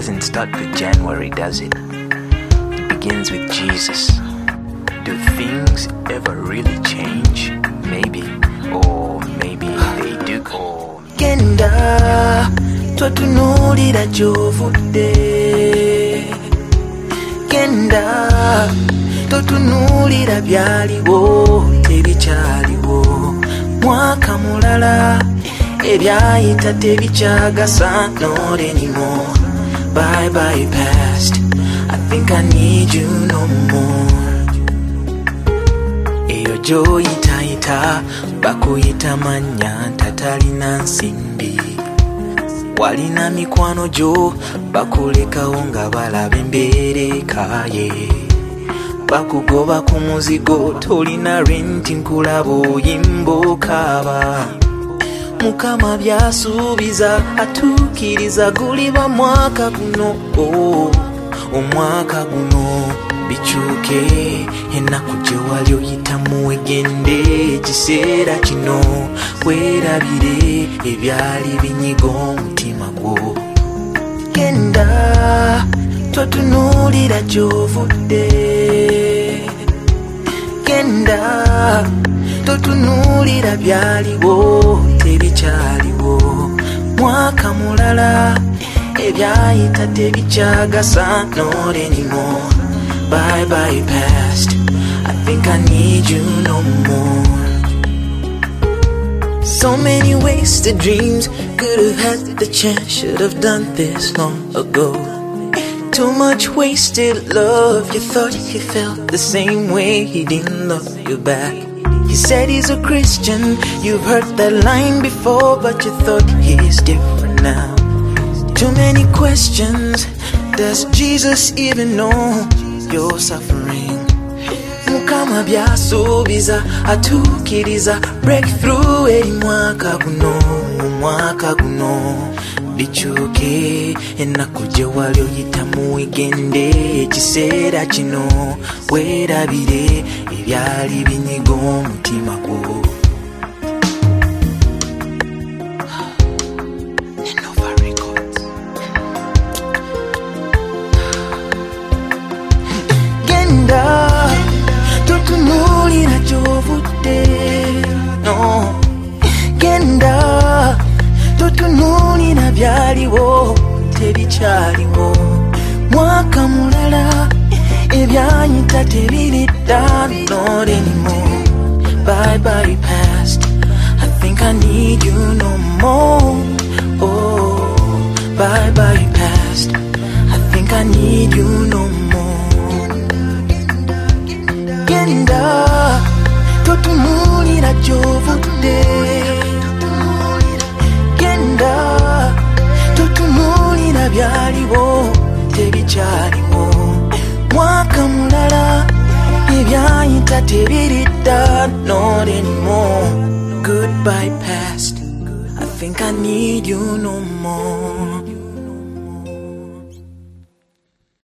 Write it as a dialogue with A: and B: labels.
A: doesn't start with January, does it? It begins with Jesus. Do things ever really change? Maybe, or maybe they do. Or
B: Genda twatunulira gy'ovudde. Genda totunulira byaliwo tebikyaliwo. Mwaka mulala ebyayita tebikyagasa, not anymore. Bye bye past, I think I need you no more. Eyo gy'oyitayita bakuyita mannya tatalina nsimbi. Walina mikwano gyo bakulekawo nga balaba embeera ekaaye. Bakugoba ku muzigo tolina renti nkulaba oyimba okaaba. Mukama byasuubiza atuukiriza guliba mwaka guno. Omwaka guno bikyuke, ennaku gye wali oyitamu egende. Ekiseera kino weerabire ebyali binyiga omutima gwo. Genda totunuulira gy'ovudde. Genda totunuulira byaliwo tebikyaliwo. Mwaka mulala ebyayita tebikyagasa, not anymore. Bye bye past, I think I need you no more. So many wasted dreams, could have had the chance, should have done this long ago. Too much wasted love, you thought he felt the same way, he didn't love you back. He said he's a Christian, you've heard that line before, but you thought he's different now. Too many questions, does Jesus even know you're suffering? Mukama byasuubiza atuukiriza breakthrough eri mwaka guno. Mwaka guno bikyuke, ennaku gye wali oyitamu egende. Ekiseera kino weerabire ebyali binyiga omutima gwo. Genda totunulira gy'ovudde. No. Genda totunulira byaliwo tebikyaliwo. Mwaka mulala ebyayita tebiridda, not anymore. Bye bye past, I think I need you no more. Oh, bye bye past, I think I need you no more. Genda totunulira gy'ovudde. Genda totunulira byaliwo tebikyaliwo. Mwaka mulala ebyayita tebiridda, not anymore. Goodbye past, I think I need you no more.